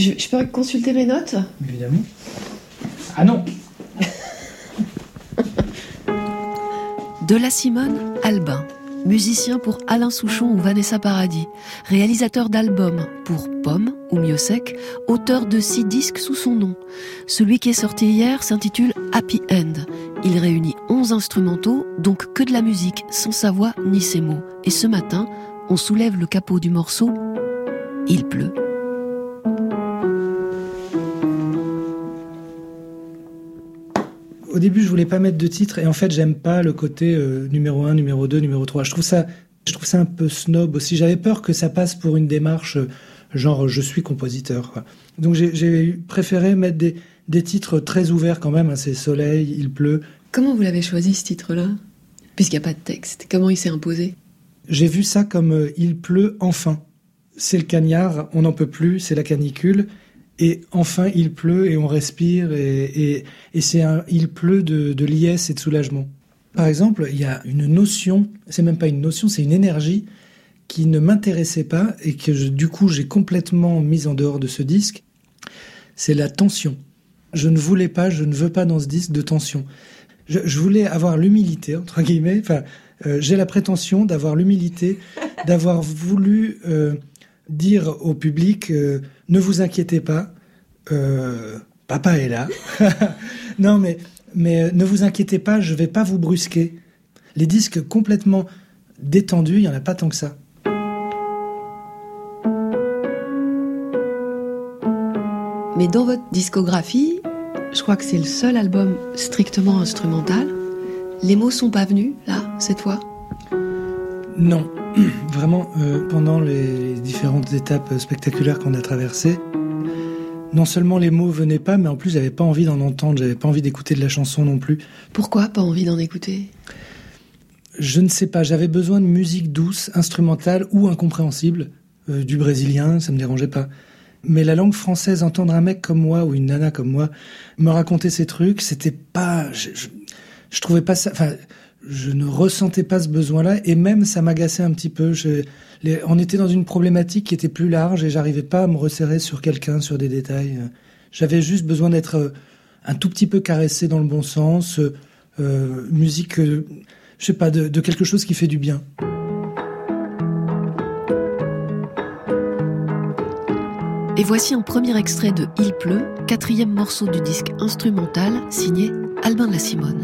Je peux consulter mes notes ? Évidemment. Ah non. De la Simone, Albin. Musicien pour Alain Souchon ou Vanessa Paradis. Réalisateur d'albums pour Pomme ou Mieux Sec. Auteur de 6 disques sous son nom. Celui qui est sorti hier s'intitule Happy End. Il réunit 11 instrumentaux, donc que de la musique, sans sa voix ni ses mots. Et ce matin, on soulève le capot du morceau « Il pleut ». Au début, je voulais pas mettre de titre, et en fait, j'aime pas le côté numéro 1, numéro 2, numéro 3. Je trouve ça un peu snob aussi. J'avais peur que ça passe pour une démarche genre je suis compositeur, quoi. Donc j'ai préféré mettre des titres très ouverts quand même, hein. C'est Soleil, Il pleut. Comment vous l'avez choisi ce titre-là ? Puisqu'il n'y a pas de texte. Comment il s'est imposé ? J'ai vu ça comme Il pleut enfin. C'est le cagnard, on n'en peut plus, c'est la canicule. Et enfin, il pleut et on respire et c'est il pleut de liesse et de soulagement. Par exemple, il y a une notion, c'est même pas une notion, c'est une énergie qui ne m'intéressait pas et que du coup j'ai complètement mise en dehors de ce disque. C'est la tension. Je ne veux pas dans ce disque de tension. Je voulais avoir l'humilité, entre guillemets, enfin, j'ai la prétention d'avoir l'humilité, d'avoir voulu dire au public ne vous inquiétez pas, papa est là. Non, mais ne vous inquiétez pas, je vais pas vous brusquer. Les disques complètement détendus, il y en a pas tant que ça. Mais dans votre discographie, je crois que c'est le seul album strictement instrumental. Les mots sont pas venus, là, cette fois ? Non. Vraiment, pendant les différentes étapes spectaculaires qu'on a traversées, non seulement les mots venaient pas, mais en plus j'avais pas envie d'en entendre, j'avais pas envie d'écouter de la chanson non plus. Pourquoi pas envie d'en écouter ? Je ne sais pas, j'avais besoin de musique douce, instrumentale ou incompréhensible, du brésilien, ça me dérangeait pas. Mais la langue française, entendre un mec comme moi ou une nana comme moi me raconter ces trucs, c'était pas... Je trouvais pas ça... Enfin, je ne ressentais pas ce besoin-là, et même ça m'agaçait un petit peu. On était dans une problématique qui était plus large, et j'arrivais pas à me resserrer sur quelqu'un, sur des détails. J'avais juste besoin d'être un tout petit peu caressé dans le bon sens, musique, je sais pas, de quelque chose qui fait du bien. Et voici un premier extrait de Il pleut, 4e morceau du disque instrumental, signé Albin de la Simone.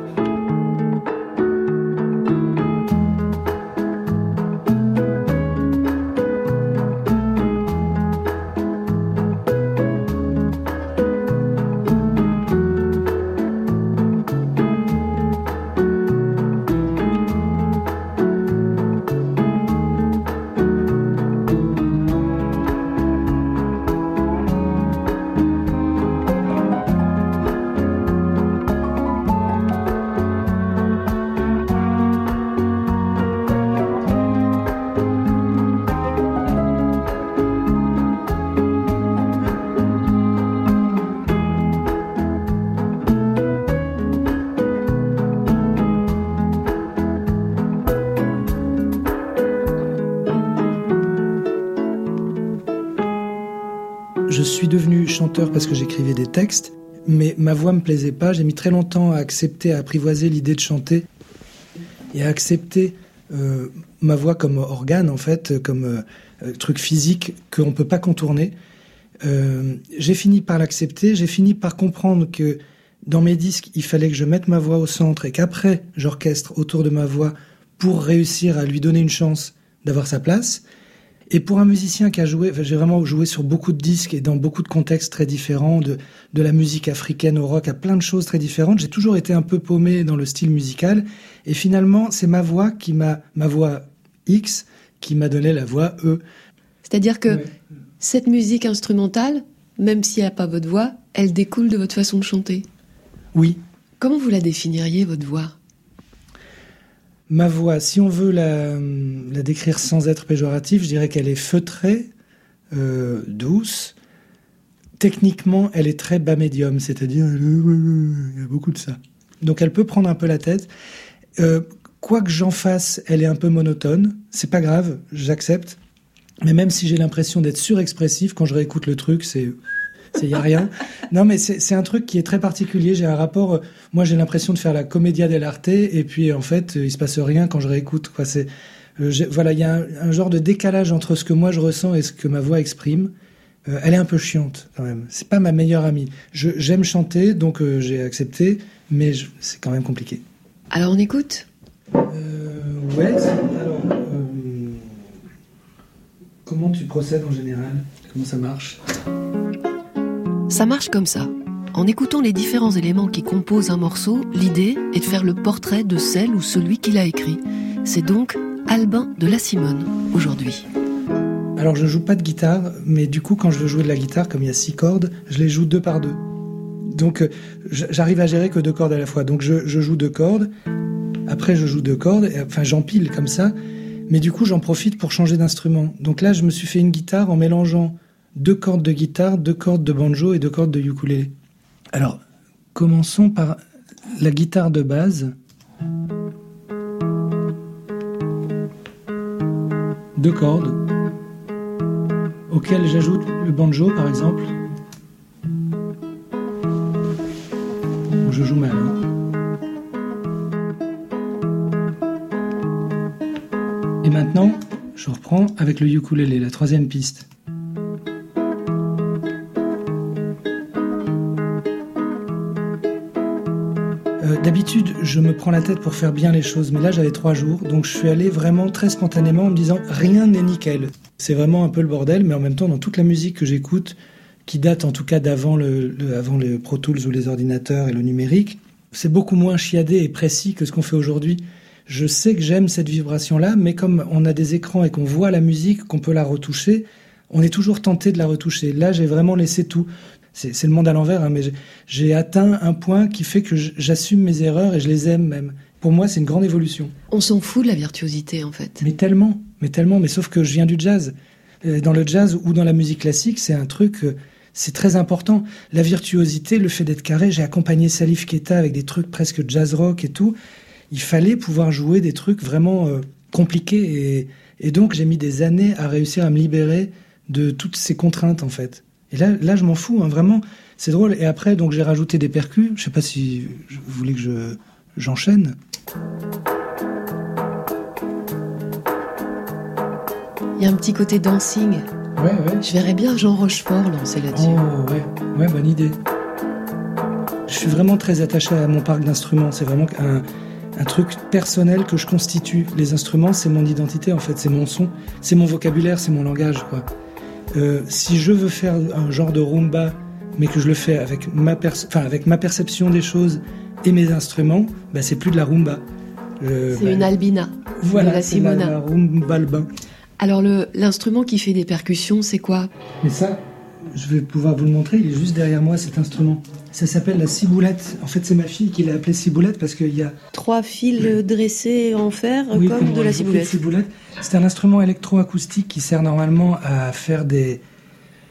Je suis devenu chanteur parce que j'écrivais des textes, mais ma voix me plaisait pas. J'ai mis très longtemps à accepter, à apprivoiser l'idée de chanter et à accepter ma voix comme organe, en fait, comme truc physique qu'on peut pas contourner. J'ai fini par l'accepter, j'ai fini par comprendre que dans mes disques, il fallait que je mette ma voix au centre et qu'après, j'orchestre autour de ma voix pour réussir à lui donner une chance d'avoir sa place. Et pour un musicien qui a joué, j'ai vraiment joué sur beaucoup de disques et dans beaucoup de contextes très différents, de la musique africaine au rock, à plein de choses très différentes. J'ai toujours été un peu paumé dans le style musical. Et finalement, c'est ma voix X qui m'a donné la voix E. C'est-à-dire que cette musique instrumentale, même s'il n'y a pas votre voix, elle découle de votre façon de chanter. Oui. Comment vous la définiriez, votre voix ? Ma voix, si on veut la décrire sans être péjoratif, je dirais qu'elle est feutrée, douce. Techniquement, elle est très bas médium, c'est-à-dire il y a beaucoup de ça. Donc elle peut prendre un peu la tête. Quoi que j'en fasse, elle est un peu monotone. C'est pas grave, j'accepte. Mais même si j'ai l'impression d'être surexpressif, quand je réécoute le truc, y a rien. Non, mais c'est un truc qui est très particulier. J'ai un rapport, moi j'ai l'impression de faire la commedia dell'arte, et puis en fait, il se passe rien quand je réécoute, quoi. Voilà, il y a un genre de décalage entre ce que moi je ressens et ce que ma voix exprime. Elle est un peu chiante, quand même. C'est pas ma meilleure amie. J'aime chanter, donc j'ai accepté, mais c'est quand même compliqué. Alors on écoute ? Ouais, alors... Comment tu procèdes en général ? Comment ça marche ? Ça marche comme ça. En écoutant les différents éléments qui composent un morceau, l'idée est de faire le portrait de celle ou celui qui l'a écrit. C'est donc Albin de La Simone, aujourd'hui. Alors je joue pas de guitare, mais du coup quand je veux jouer de la guitare, comme il y a 6 cordes, je les joue 2 par 2. Donc j'arrive à gérer que 2 cordes à la fois. Donc je joue 2 cordes, après je joue 2 cordes, enfin j'empile comme ça, mais du coup j'en profite pour changer d'instrument. Donc là je me suis fait une guitare en mélangeant 2 cordes de guitare, 2 cordes de banjo et 2 cordes de ukulélé. Alors commençons par la guitare de base. 2 cordes, auxquelles j'ajoute le banjo par exemple. Je joue mal. Et maintenant, je reprends avec le ukulélé, la 3e piste. D'habitude, je me prends la tête pour faire bien les choses, mais là j'avais 3 jours, donc je suis allé vraiment très spontanément en me disant rien n'est nickel. C'est vraiment un peu le bordel, mais en même temps, dans toute la musique que j'écoute, qui date en tout cas d'avant avant le Pro Tools ou les ordinateurs et le numérique, c'est beaucoup moins chiadé et précis que ce qu'on fait aujourd'hui. Je sais que j'aime cette vibration-là, mais comme on a des écrans et qu'on voit la musique, qu'on peut la retoucher, on est toujours tenté de la retoucher. Là, j'ai vraiment laissé tout. C'est le monde à l'envers, hein, mais j'ai atteint un point qui fait que j'assume mes erreurs et je les aime même. Pour moi, c'est une grande évolution. On s'en fout de la virtuosité, en fait. Mais tellement, mais sauf que je viens du jazz. Dans le jazz ou dans la musique classique, c'est un truc, c'est très important. La virtuosité, le fait d'être carré, j'ai accompagné Salif Keita avec des trucs presque jazz rock et tout. Il fallait pouvoir jouer des trucs vraiment compliqués et donc j'ai mis des années à réussir à me libérer de toutes ces contraintes, en fait. Et là, je m'en fous, hein, vraiment. C'est drôle. Et après, donc, j'ai rajouté des percus. Je sais pas si vous voulez que j'enchaîne. Il y a un petit côté dancing. Ouais. Je verrais bien Jean Rochefort lancer là-dessus. Oh, ouais, bonne idée. Je suis vraiment très attaché à mon parc d'instruments. C'est vraiment un truc personnel que je constitue. Les instruments, c'est mon identité, en fait. C'est mon son, c'est mon vocabulaire, c'est mon langage, quoi. Si je veux faire un genre de rumba, mais que je le fais avec ma perception des choses et mes instruments, bah c'est plus de la rumba. C'est une albina. Voilà, de la Simona. La rumba albin. Alors l'instrument qui fait des percussions, c'est quoi ? Mais ça, je vais pouvoir vous le montrer. Il est juste derrière moi, cet instrument. Ça s'appelle la ciboulette. En fait, c'est ma fille qui l'a appelé ciboulette parce qu'il y a 3 fils dressés en fer, comme de la ciboulette. C'est un instrument électroacoustique qui sert normalement à faire des bruitages ?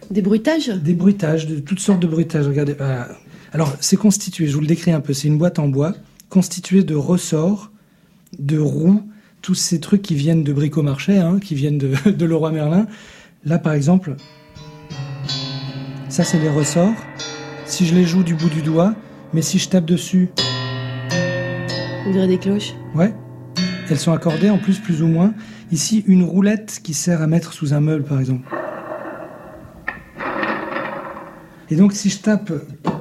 Des bruitages, de toutes sortes de bruitages. Regardez. Alors, c'est constitué, je vous le décris un peu, c'est une boîte en bois constituée de ressorts, de roues, tous ces trucs qui viennent de Bricomarché, hein, qui viennent de Leroy Merlin. Là, par exemple, ça, c'est les ressorts. Si je les joue du bout du doigt, mais si je tape dessus... On dirait des cloches. Ouais. Elles sont accordées, en plus ou moins. Ici, une roulette qui sert à mettre sous un meuble, par exemple. Et donc, si je tape...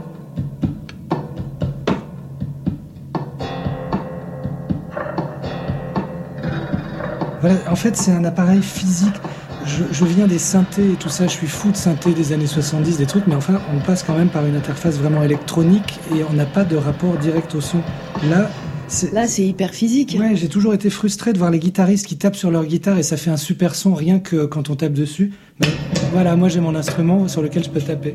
Voilà, en fait, c'est un appareil physique. Je viens des synthés et tout ça, je suis fou de synthés des années 70, des trucs, mais enfin, on passe quand même par une interface vraiment électronique et on n'a pas de rapport direct au son. Là, c'est hyper physique. Ouais, j'ai toujours été frustré de voir les guitaristes qui tapent sur leur guitare et ça fait un super son rien que quand on tape dessus. Mais voilà, moi j'ai mon instrument sur lequel je peux taper.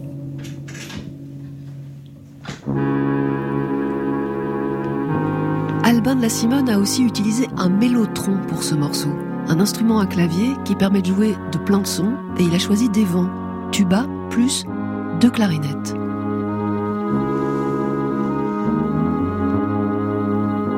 Albin de La Simone a aussi utilisé un mélotron pour ce morceau, un instrument à clavier qui permet de jouer de plein de sons, et il a choisi des vents, tuba plus 2 clarinettes.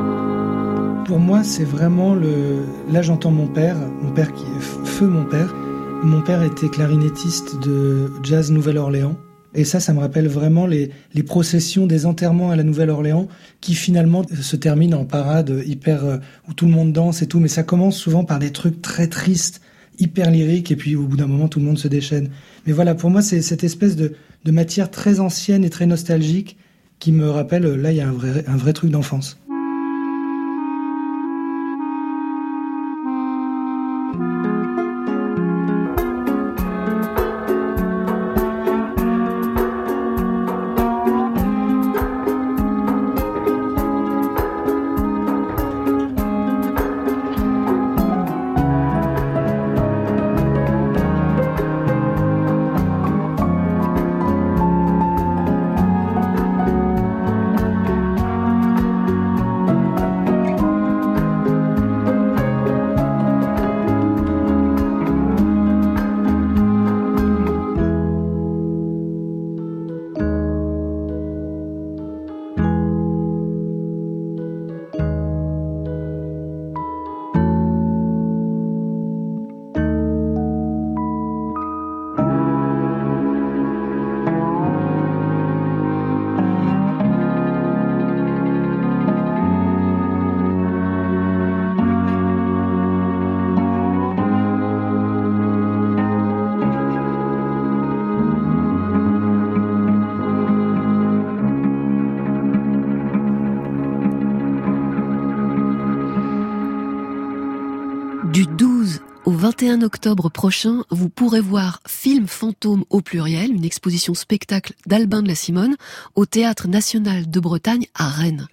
Pour moi, c'est vraiment là j'entends mon père qui est feu mon père. Mon père était clarinettiste de jazz Nouvelle-Orléans. Et ça me rappelle vraiment les processions des enterrements à la Nouvelle-Orléans qui finalement se terminent en parade hyper où tout le monde danse et tout. Mais ça commence souvent par des trucs très tristes, hyper lyriques, et puis au bout d'un moment, tout le monde se déchaîne. Mais voilà, pour moi, c'est cette espèce de matière très ancienne et très nostalgique qui me rappelle, là, il y a un vrai truc d'enfance. Du 12 au 21 octobre prochain, vous pourrez voir Film Fantôme au pluriel, une exposition spectacle d'Albin de la Simone, au Théâtre National de Bretagne à Rennes.